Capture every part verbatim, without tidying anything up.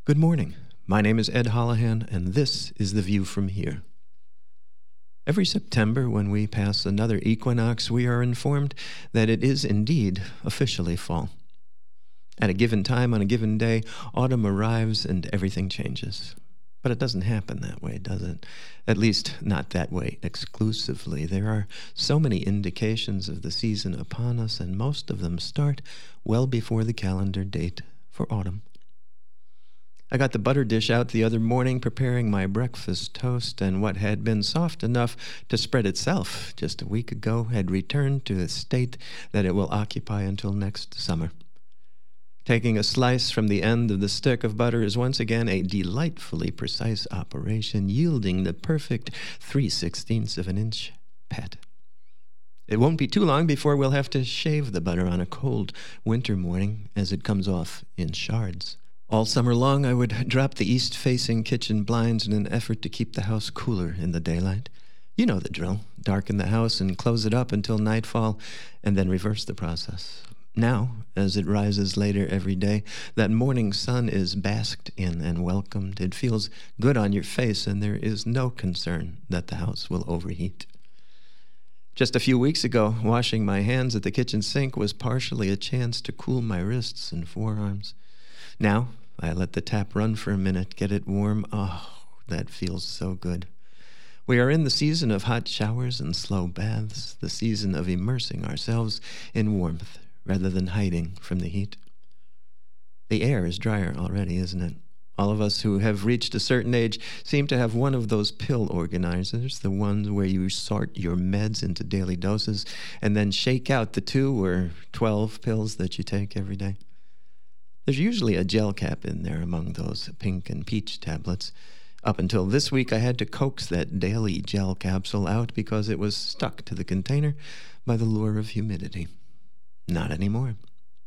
Good morning. My name is Ed Holohan, and this is The View from Here. Every September, when we pass another equinox, we are informed that it is indeed officially fall. At a given time, on a given day, autumn arrives and everything changes. But it doesn't happen that way, does it? At least, not that way exclusively. There are so many indications of the season upon us, and most of them start well before the calendar date for autumn. I got the butter dish out the other morning, preparing my breakfast toast, and what had been soft enough to spread itself just a week ago had returned to the state that it will occupy until next summer. Taking a slice from the end of the stick of butter is once again a delightfully precise operation, yielding the perfect three-sixteenths of an inch pat. It won't be too long before we'll have to shave the butter on a cold winter morning as it comes off in shards. All summer long, I would drop the east-facing kitchen blinds in an effort to keep the house cooler in the daylight. You know the drill. Darken the house and close it up until nightfall, and then reverse the process. Now, as it rises later every day, that morning sun is basked in and welcomed. It feels good on your face, and there is no concern that the house will overheat. Just a few weeks ago, washing my hands at the kitchen sink was partially a chance to cool my wrists and forearms. Now, I let the tap run for a minute, get it warm. Oh, that feels so good. We are in the season of hot showers and slow baths, the season of immersing ourselves in warmth rather than hiding from the heat. The air is drier already, isn't it? All of us who have reached a certain age seem to have one of those pill organizers, the ones where you sort your meds into daily doses and then shake out the two or twelve pills that you take every day. There's usually a gel cap in there among those pink and peach tablets. Up until this week, I had to coax that daily gel capsule out because it was stuck to the container by the lure of humidity. Not anymore.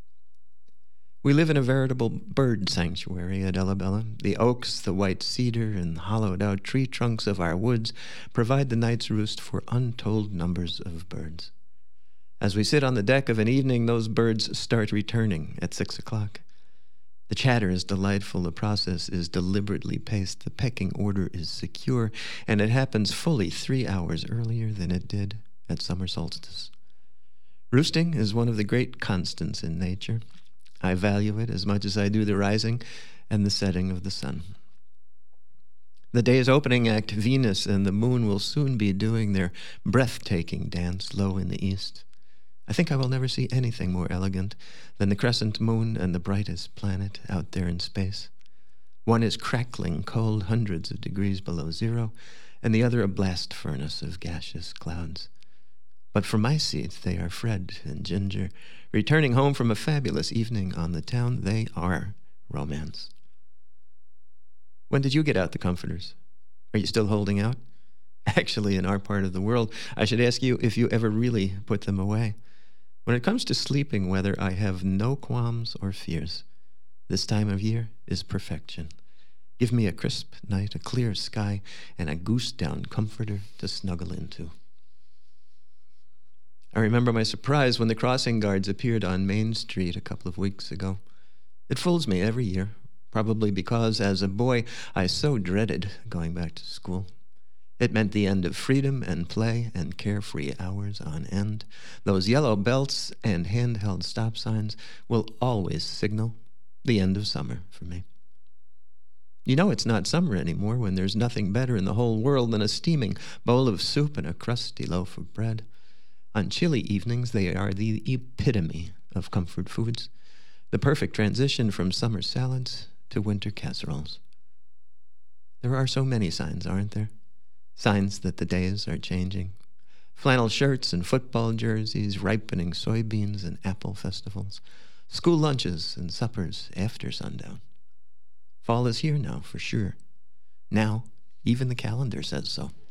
We live in a veritable bird sanctuary at Ellabella. The oaks, the white cedar, and hollowed-out tree trunks of our woods provide the night's roost for untold numbers of birds. As we sit on the deck of an evening, those birds start returning at six o'clock. The chatter is delightful, the process is deliberately paced, the pecking order is secure, and it happens fully three hours earlier than it did at summer solstice. Roosting is one of the great constants in nature. I value it as much as I do the rising and the setting of the sun. The day's opening act, Venus and the moon, will soon be doing their breathtaking dance low in the east. I think I will never see anything more elegant than the crescent moon and the brightest planet out there in space. One is crackling cold hundreds of degrees below zero, and the other a blast furnace of gaseous clouds. But from my seat, they are Fred and Ginger. Returning home from a fabulous evening on the town, they are romance. When did you get out the comforters? Are you still holding out? Actually, in our part of the world, I should ask you if you ever really put them away. When it comes to sleeping weather, I have no qualms or fears. This time of year is perfection. Give me a crisp night, a clear sky, and a goose-down comforter to snuggle into. I remember my surprise when the crossing guards appeared on Main Street a couple of weeks ago. It fools me every year, probably because as a boy I so dreaded going back to school. It meant the end of freedom and play and carefree hours on end. Those yellow belts and handheld stop signs will always signal the end of summer for me. You know it's not summer anymore when there's nothing better in the whole world than a steaming bowl of soup and a crusty loaf of bread. On chilly evenings, they are the epitome of comfort foods, the perfect transition from summer salads to winter casseroles. There are so many signs, aren't there? Signs that the days are changing. Flannel shirts and football jerseys, ripening soybeans and apple festivals, school lunches and suppers after sundown. Fall is here now, for sure. Now, even the calendar says so.